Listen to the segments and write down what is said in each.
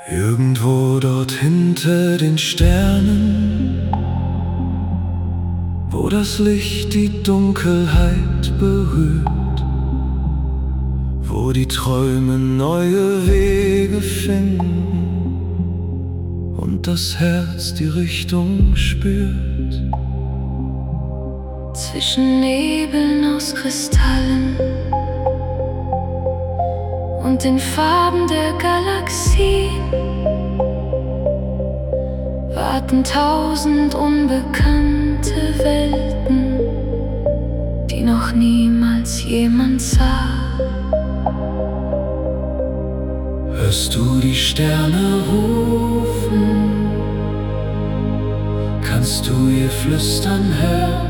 Irgendwo dort hinter den Sternen, wo das Licht die Dunkelheit berührt, wo die Träume neue Wege finden und das Herz die Richtung spürt. Zwischen Nebeln aus Kristallen und den Farben der Galaxien warten 1000 unbekannte Welten, die noch niemals jemand sah. Hörst du die Sterne rufen? Kannst du ihr Flüstern hören?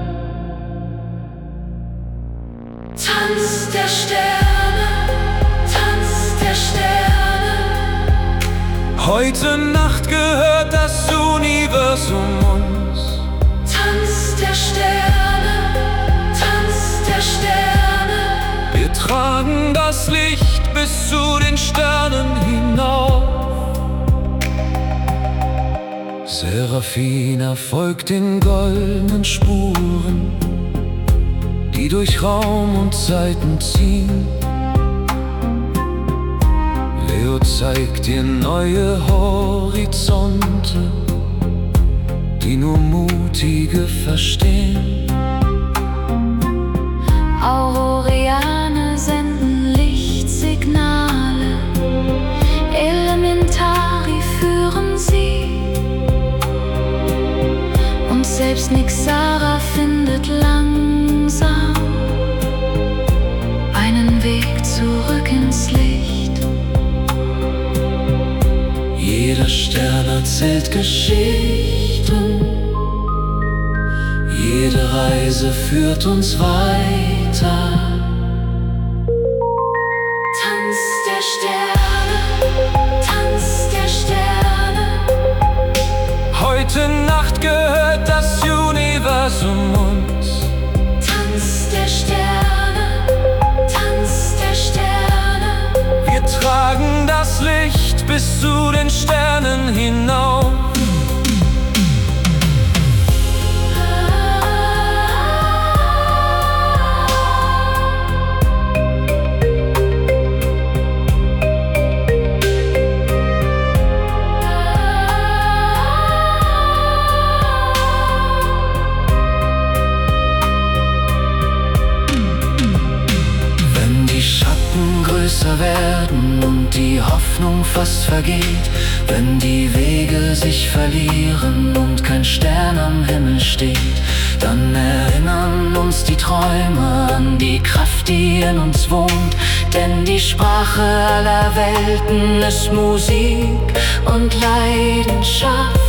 Tanz der Sterne, Tanz der Sterne. Heute Nacht gehört das Universum uns. Tanz der Sterne, Tanz der Sterne. Wir tragen das Licht bis zu den Sternen hinauf. Serafina folgt den goldenen Spuren, die durch Raum und Zeiten ziehen. Leo zeigt dir neue Horizonte, die nur Mutige verstehen. Auroriane senden Lichtsignale, Elementari führen sie, und selbst Nixara findet langsam einen Weg zurück ins Licht. Jeder Stern erzählt Geschichten, jede Reise führt uns weiter. Tanz der Sterne, Tanz der Sterne. Heute Nacht gehört das Universum uns. Tanz der Sterne, Tanz der Sterne. Wir tragen das Licht bis zu den Sternen hinauf. Größer werden und die Hoffnung fast vergeht, wenn die Wege sich verlieren und kein Stern am Himmel steht, dann erinnern uns die Träume an die Kraft, die in uns wohnt. Denn die Sprache aller Welten ist Musik und Leidenschaft.